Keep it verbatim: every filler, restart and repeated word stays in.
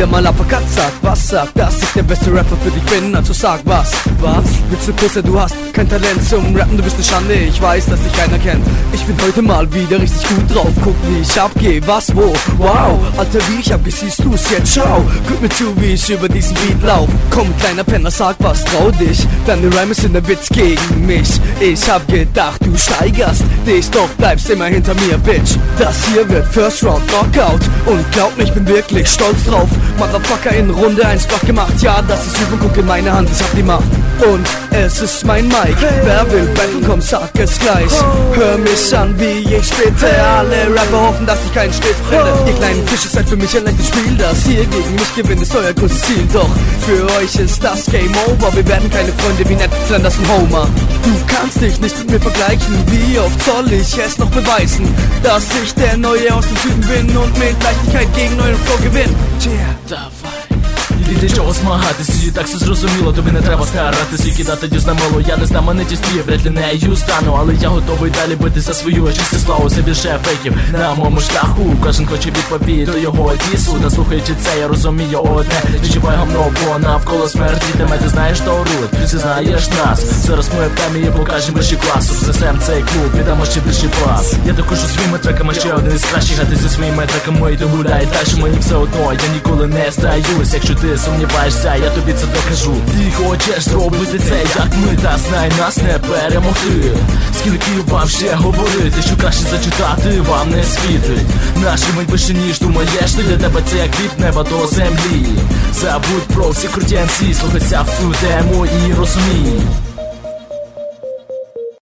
wieder mal Uppercut, sag was, sag, dass ich der beste Rapper für dich bin, also sag was. Was? Willst du kurz, du hast kein Talent zum Rappen, du bist eine Schande, ich weiß, dass dich keiner kennt. Ich bin heute mal wieder richtig gut drauf, guck wie ich abgeh, was, wo, wow. Alter, wie ich abgeh, siehst du's jetzt, schau. Guck mir zu, wie ich über diesen Beat lauf. Komm, kleiner Penner, sag was, trau dich. Deine Rhyme sind der Witz gegen mich. Ich hab gedacht, du steigerst dich, doch bleibst immer hinter mir, Bitch. Das hier wird First Round Knockout und glaub mir, ich bin wirklich stolz drauf. Motherfucker, in Runde eins Block gemacht, ja, das ist Übung, guck in meine Hand, ich hab die Macht. Und es ist mein Mic, wer will battlen, komm, sag es gleich. Hör mich an, wie ich spitte, alle Rapper hoffen, dass ich keinen Stich finde. Ihr kleinen Fische seid für mich allein, ich spiel das hier gegen mich, gewinnt ist euer größtes Ziel. Doch für euch ist das Game Over, wir werden keine Freunde wie Ned Flanders und Homer. Du kannst dich nicht mit mir vergleichen, wie oft soll ich es noch beweisen, dass ich der Neue aus dem Süden bin und mit Leichtigkeit gegen euren Flow gewinn. Yeah, давай. Для чого змагатись, і так все зрозуміло, тобі не треба старатись і кидати діз на мило. Я не знаменитість твій, вряд ли нею стану, але я готовий далі бити за свою чисте слово. Все більше фейків на моєму шляху, кожен хоче відповідь до його дісу. Та слухаючи це, я розумію одне, відчувай гамно, бо навколо смерті тебе, ти знаєш, що рулить, ти знаєш нас. Зараз ми в темі і покажемо вищий клас, рознесем цей клуб, підемо ще більший пас. Я докажу своїми треками, ще один із кращих, а ти зі своїми треками йди гуляй далі, мені все одно, я ніколи не здаюсь. Якщо ти сумніваєшся, я тобі це докажу. Ти хочеш зробити це, як ми, та знай, нас не перемогти. Скільки вам ще говорити, що краще зачитати вам не світить. Наші мить вище, ніж думаєш, ти для тебе це як від неба до землі. Забудь про всі круті ем сі, слухайся в цю тему і розумій.